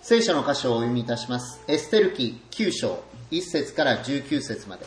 聖書の箇所をお読みいたします。エステル記9章1節から19節まで。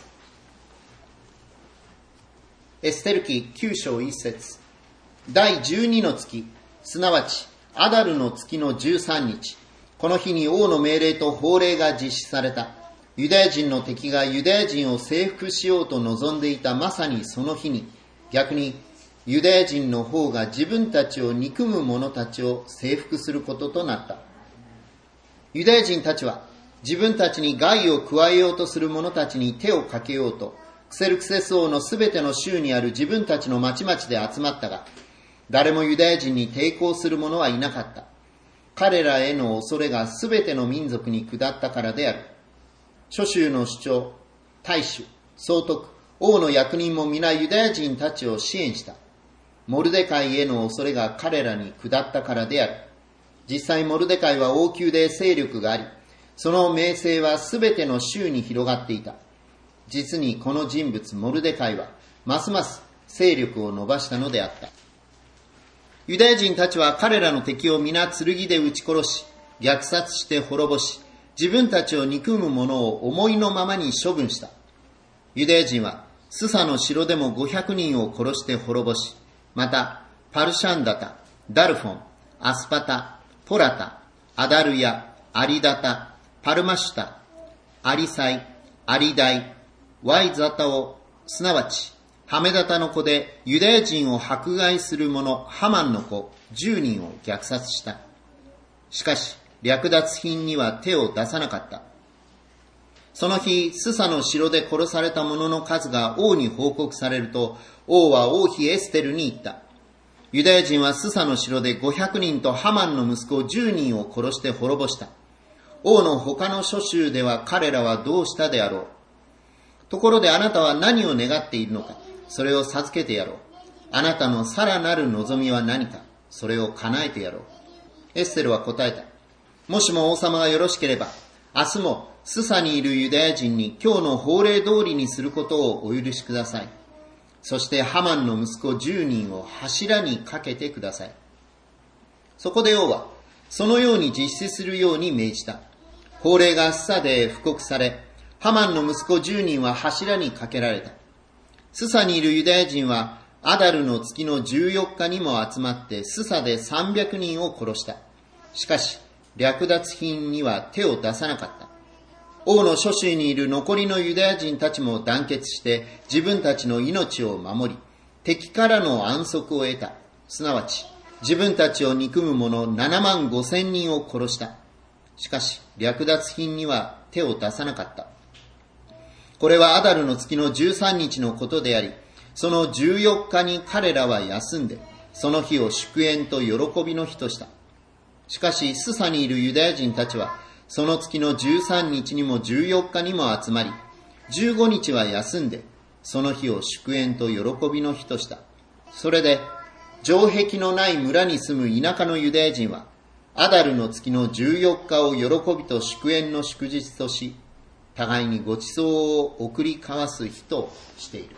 エステル記9章1節。第12の月、すなわちアダルの月の13日、この日に王の命令と法令が実施された。ユダヤ人の敵がユダヤ人を征服しようと望んでいたまさにその日に、逆にユダヤ人の方が自分たちを憎む者たちを征服することとなった。ユダヤ人たちは自分たちに害を加えようとする者たちに手をかけようと、クセルクセス王のすべての州にある自分たちの町々で集まったが、誰もユダヤ人に抵抗する者はいなかった。彼らへの恐れがすべての民族に下ったからである。諸州の首長、大主、総督、王の役人も皆ユダヤ人たちを支援した。モルデカイへの恐れが彼らに下ったからである。実際モルデカイは王宮で勢力があり、その名声はすべての州に広がっていた。実にこの人物モルデカイはますます勢力を伸ばしたのであった。ユダヤ人たちは彼らの敵を皆剣で撃ち殺し、虐殺して滅ぼし、自分たちを憎む者を思いのままに処分した。ユダヤ人はスサの城でも500人を殺して滅ぼし、またパルシャンダタ、ダルフォン、アスパタ、ポラタ、アダルヤ、アリダタ、パルマシュタ、アリサイ、アリダイ、ワイザタを、すなわちハメダタの子でユダヤ人を迫害する者ハマンの子10人を虐殺した。しかし略奪品には手を出さなかった。その日スサの城で殺された者の数が王に報告されると、王は王妃エステルに言った。ユダヤ人はスサの城で500人とハマンの息子10人を殺して滅ぼした。王の他の諸州では彼らはどうしたであろう。ところであなたは何を願っているのか、それを授けてやろう。あなたのさらなる望みは何か、それを叶えてやろう。エステルは答えた。もしも王様がよろしければ、明日もスサにいるユダヤ人に今日の法令通りにすることをお許しください。そしてハマンの息子10人を柱にかけてください。そこで王はそのように実施するように命じた。法令がスサで布告され、ハマンの息子10人は柱にかけられた。スサにいるユダヤ人はアダルの月の14日にも集まってスサで300人を殺した。しかし略奪品には手を出さなかった。王の諸州にいる残りのユダヤ人たちも団結して自分たちの命を守り、敵からの安息を得た。すなわち自分たちを憎む者7万5千人を殺した。しかし略奪品には手を出さなかった。これはアダルの月の13日のことであり、その14日に彼らは休んで、その日を祝宴と喜びの日とした。しかしスサにいるユダヤ人たちはその月の13日にも14日にも集まり、15日は休んで、その日を祝宴と喜びの日とした。それで城壁のない村に住む田舎のユダヤ人はアダルの月の14日を喜びと祝宴の祝日とし、互いにご馳走を送り交わす日としている。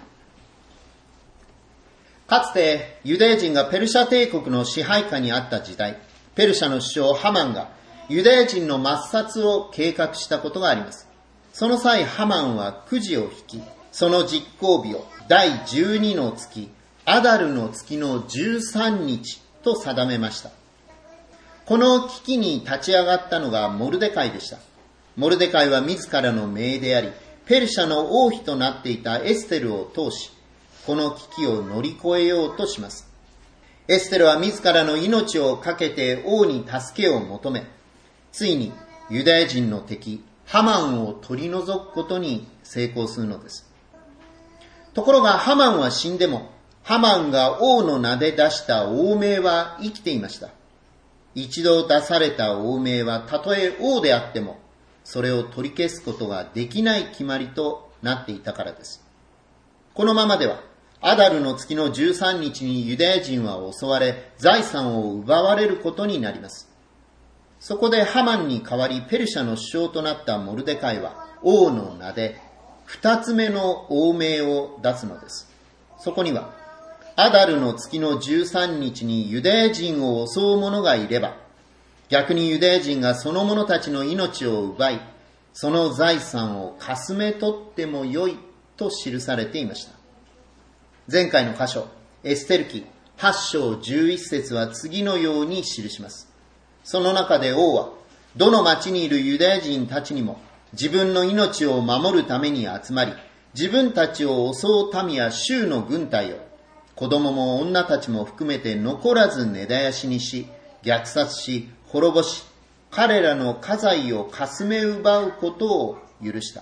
かつてユダヤ人がペルシャ帝国の支配下にあった時代、ペルシャの首相ハマンがユダヤ人の抹殺を計画したことがあります。その際ハマンはくじを引き、その実行日を第12の月、アダルの月の13日と定めました。この危機に立ち上がったのがモルデカイでした。モルデカイは自らの命であり、ペルシャの王妃となっていたエステルを通し、この危機を乗り越えようとします。エステルは自らの命を懸けて王に助けを求め、ついにユダヤ人の敵ハマンを取り除くことに成功するのです。ところがハマンは死んでも、ハマンが王の名で出した王名は生きていました。一度出された王名はたとえ王であっても、それを取り消すことができない決まりとなっていたからです。このままではアダルの月の13日にユダヤ人は襲われ、財産を奪われることになります。そこでハマンに代わりペルシャの首相となったモルデカイは王の名で2つ目の王名を出すのです。そこにはアダルの月の13日にユダヤ人を襲う者がいれば、 逆にユダヤ人がその者たちの命を奪い、その財産をかすめ取ってもよいと記されていました。前回の箇所、エステル記8章11節は次のように記します。その中で王は、どの町にいるユダヤ人たちにも自分の命を守るために集まり、自分たちを襲う民や衆の軍隊を、子供も女たちも含めて残らず根絶やしにし、虐殺し、滅ぼし、彼らの家財をかすめ奪うことを許した。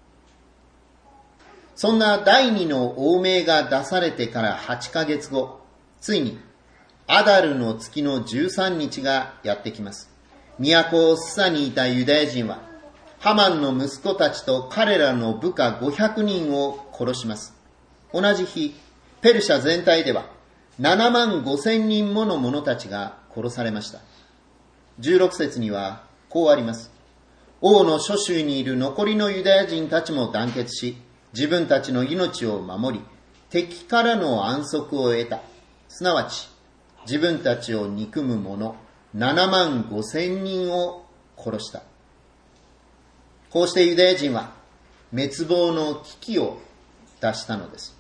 そんな第二の王命が出されてから8ヶ月後、ついにアダルの月の13日がやってきます。都スサにいたユダヤ人は、ハマンの息子たちと彼らの部下500人を殺します。同じ日、ペルシャ全体では7万5千人もの者たちが殺されました。16節にはこうあります。王の諸州にいる残りのユダヤ人たちも団結し、自分たちの命を守り、敵からの安息を得た。すなわち、自分たちを憎む者7万5千人を殺した。こうしてユダヤ人は滅亡の危機を脱したのです。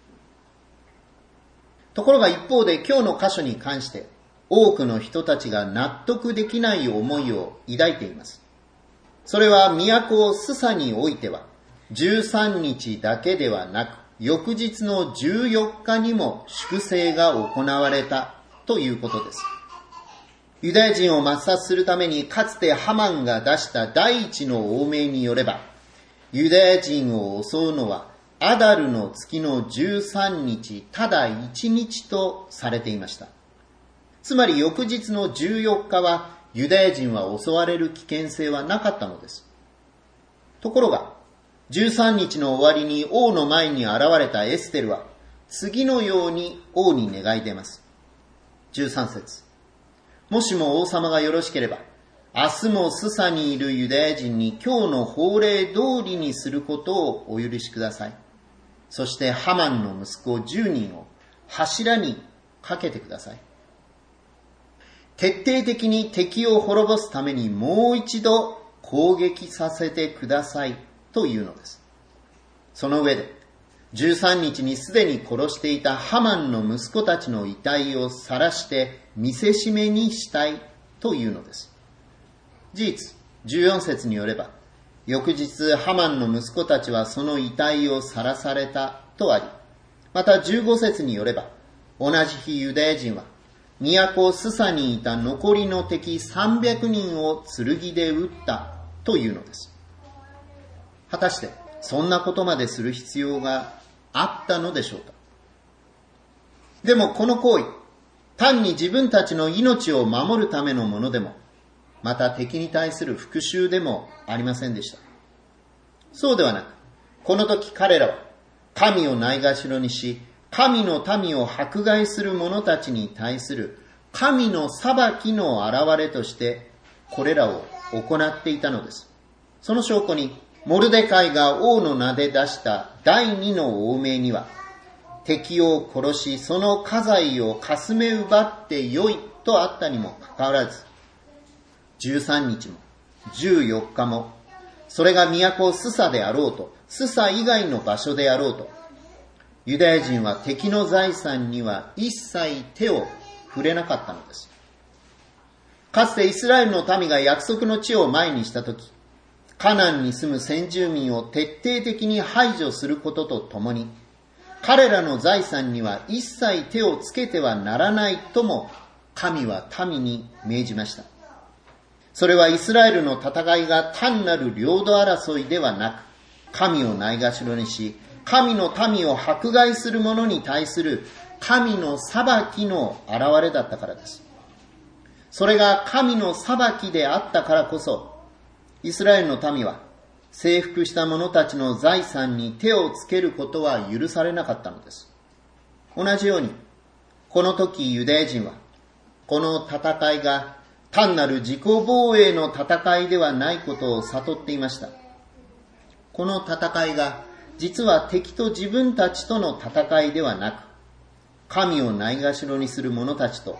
ところが一方で今日の箇所に関して多くの人たちが納得できない思いを抱いています。それは都スサにおいては13日だけではなく翌日の14日にも粛清が行われたということです。ユダヤ人を抹殺するためにかつてハマンが出した第一の王命によれば、ユダヤ人を襲うのはアダルの月の13日ただ1日とされていました。つまり翌日の14日はユダヤ人は襲われる危険性はなかったのです。ところが13日の終わりに王の前に現れたエステルは次のように王に願い出ます。13節、もしも王様がよろしければ、明日もスサにいるユダヤ人に今日の法令通りにすることをお許しください。そしてハマンの息子10人を柱にかけてください。徹底的に敵を滅ぼすためにもう一度攻撃させてくださいというのです。その上で13日にすでに殺していたハマンの息子たちの遺体を晒して見せしめにしたいというのです。事実、14節によれば、翌日ハマンの息子たちはその遺体を晒されたとあり、また15節によれば、同じ日ユダヤ人は都スサにいた残りの敵300人を剣で撃ったというのです。果たしてそんなことまでする必要があったのでしょうか。でもこの行為、単に自分たちの命を守るためのものでも、また敵に対する復讐でもありませんでした。そうではなく、この時彼らは神をないがしろにし、神の民を迫害する者たちに対する神の裁きの現れとしてこれらを行っていたのです。その証拠にモルデカイが王の名で出した第二の王命には、敵を殺しその家財をかすめ奪ってよいとあったにもかかわらず、13日も14日も、それが都スサであろうとスサ以外の場所であろうと、ユダヤ人は敵の財産には一切手を触れなかったのです。かつてイスラエルの民が約束の地を前にしたとき、カナンに住む先住民を徹底的に排除することとともに、彼らの財産には一切手をつけてはならないとも神は民に命じました。それはイスラエルの戦いが単なる領土争いではなく、神をないがしろにし、神の民を迫害する者に対する神の裁きの現れだったからです。それが神の裁きであったからこそ、イスラエルの民は征服した者たちの財産に手をつけることは許されなかったのです。同じように、この時ユダヤ人は、この戦いが単なる自己防衛の戦いではないことを悟っていました。この戦いが実は敵と自分たちとの戦いではなく、神をないがしろにする者たちと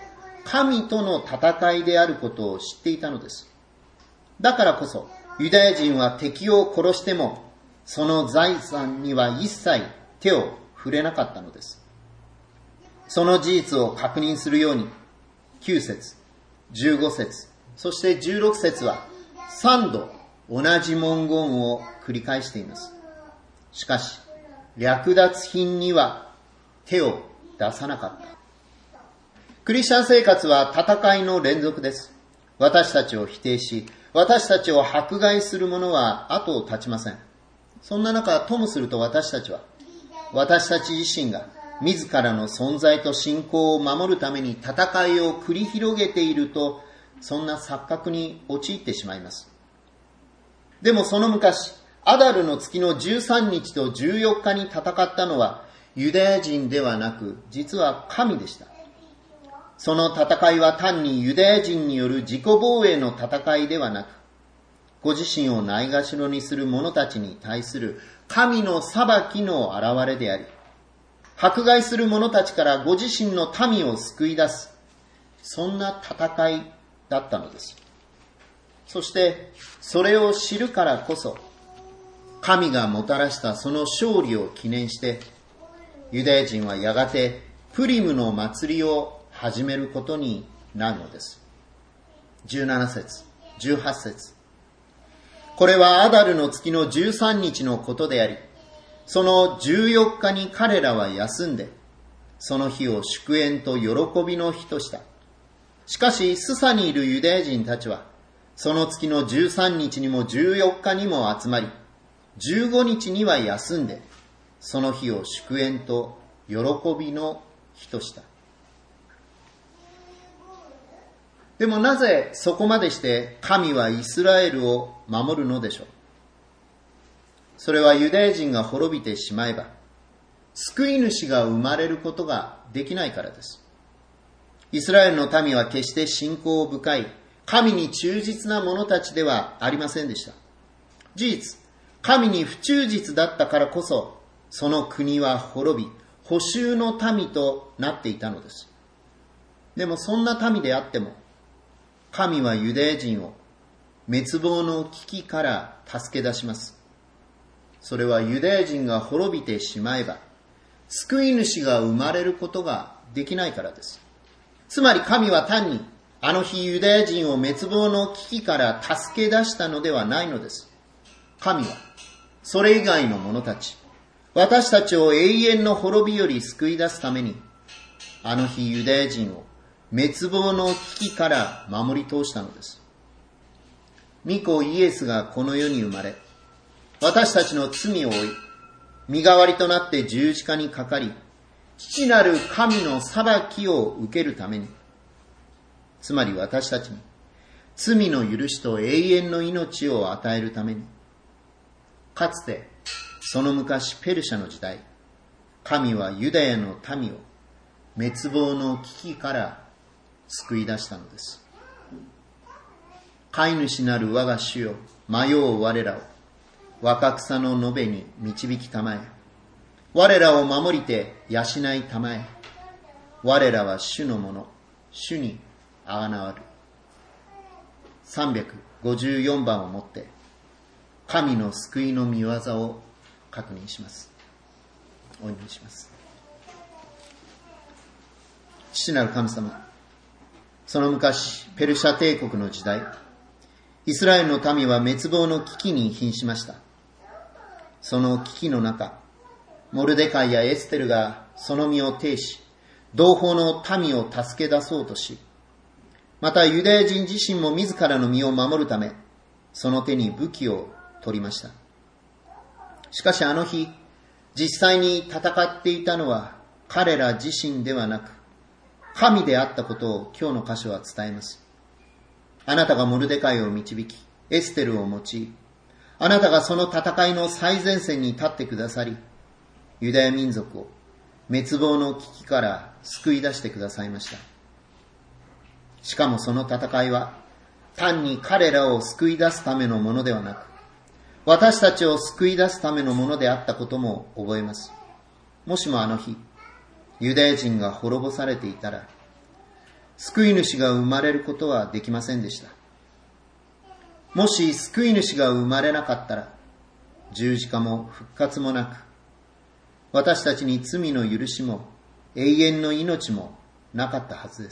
神との戦いであることを知っていたのです。だからこそ、ユダヤ人は敵を殺しても、その財産には一切手を触れなかったのです。その事実を確認するように、9節、15節、そして16節は3度同じ文言を繰り返しています。しかし、略奪品には手を出さなかった。クリスチャン生活は戦いの連続です。私たちを否定し、私たちを迫害する者は後を絶ちません。そんな中、ともすると私たち自身が自らの存在と信仰を守るために戦いを繰り広げていると、そんな錯覚に陥ってしまいます。でもその昔、アダルの月の13日と14日に戦ったのはユダヤ人ではなく、実は神でした。その戦いは単にユダヤ人による自己防衛の戦いではなく、ご自身をないがしろにする者たちに対する神の裁きの現れであり、迫害する者たちからご自身の民を救い出す、そんな戦いだったのです。そしてそれを知るからこそ、神がもたらしたその勝利を記念して、ユダヤ人はやがてプリムの祭りを始めることになるのです。17節、18節。これはアダルの月の13日のことであり、その14日に彼らは休んで、その日を祝宴と喜びの日とした。しかし、スサにいるユダヤ人たちは、その月の13日にも14日にも集まり、15日には休んで、その日を祝宴と喜びの日とした。でもなぜそこまでして神はイスラエルを守るのでしょう。それはユダヤ人が滅びてしまえば、救い主が生まれることができないからです。イスラエルの民は決して信仰深い、神に忠実な者たちではありませんでした。事実、神に不忠実だったからこそ、その国は滅び、捕囚の民となっていたのです。でもそんな民であっても、神はユダヤ人を滅亡の危機から助け出します。それはユダヤ人が滅びてしまえば、救い主が生まれることができないからです。つまり神は単にあの日ユダヤ人を滅亡の危機から助け出したのではないのです。神はそれ以外の者たち、私たちを永遠の滅びより救い出すために、あの日ユダヤ人を滅亡の危機から守り通したのです。御子イエスがこの世に生まれ、私たちの罪を負い、身代わりとなって十字架にかかり、父なる神の裁きを受けるために、つまり私たちに罪の許しと永遠の命を与えるために、かつてその昔ペルシャの時代、神はユダヤの民を滅亡の危機から救い出したのです。飼い主なる我が主よ、迷う我らを若草の延べに導きたまえ。我らを守りて養いたまえ。我らは主のもの、主にあがなわる。354番をもって神の救いの御業を確認します。お祈りします。父なる神様、その昔ペルシャ帝国の時代、イスラエルの民は滅亡の危機に瀕しました。その危機の中、モルデカイやエステルがその身を挺し、同胞の民を助け出そうとし、またユダヤ人自身も自らの身を守るため、その手に武器を取りました。しかしあの日、実際に戦っていたのは彼ら自身ではなく、神であったことを今日の箇所は伝えます。あなたがモルデカイを導き、エステルを用い、あなたがその戦いの最前線に立ってくださり、ユダヤ民族を滅亡の危機から救い出してくださいました。しかもその戦いは単に彼らを救い出すためのものではなく、私たちを救い出すためのものであったことも覚えます。もしもあの日、ユダヤ人が滅ぼされていたら、 救い主が生まれることはできませんでした。もし救い主が生まれなかったら、十字架も復活もなく、私たちに罪の許しも永遠の命もなかったはずです。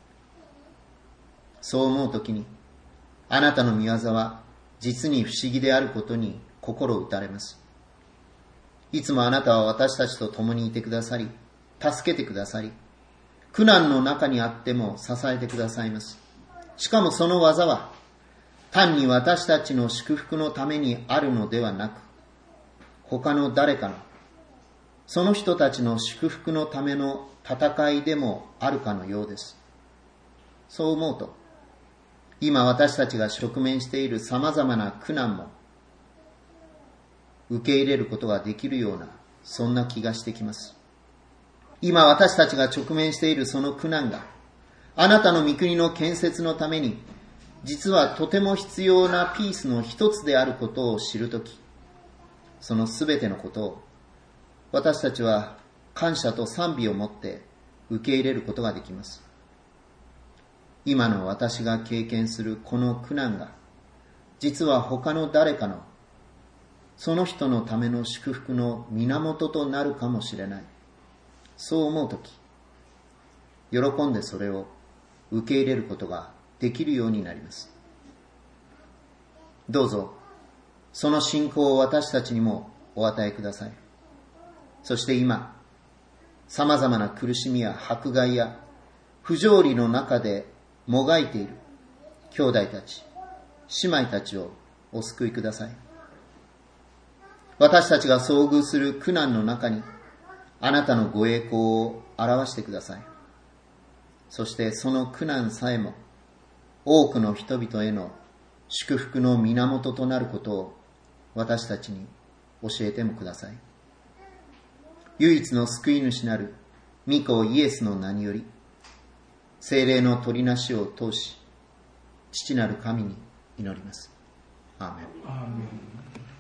そう思うときに、あなたの御業は実に不思議であることに心打たれます。いつもあなたは私たちと共にいてくださり、助けてくださり、苦難の中にあっても支えてくださいます。しかもその技は、単に私たちの祝福のためにあるのではなく、他の誰かの、その人たちの祝福のための戦いでもあるかのようです。そう思うと、今私たちが直面している様々な苦難も受け入れることができるような、そんな気がしてきます。今私たちが直面しているその苦難が、あなたの御国の建設のために、実はとても必要なピースの一つであることを知るとき、そのすべてのことを、私たちは感謝と賛美を持って受け入れることができます。今の私が経験するこの苦難が、実は他の誰かの、その人のための祝福の源となるかもしれない。そう思うとき、喜んでそれを受け入れることができるようになります。どうぞ、その信仰を私たちにもお与えください。そして今、様々な苦しみや迫害や不条理の中でもがいている兄弟たち、姉妹たちをお救いください。私たちが遭遇する苦難の中に、あなたのご栄光を表してください。そしてその苦難さえも、多くの人々への祝福の源となることを私たちに教えてもください。唯一の救い主なる御子イエスの名により、聖霊の取りなしを通し、父なる神に祈ります。アーメン。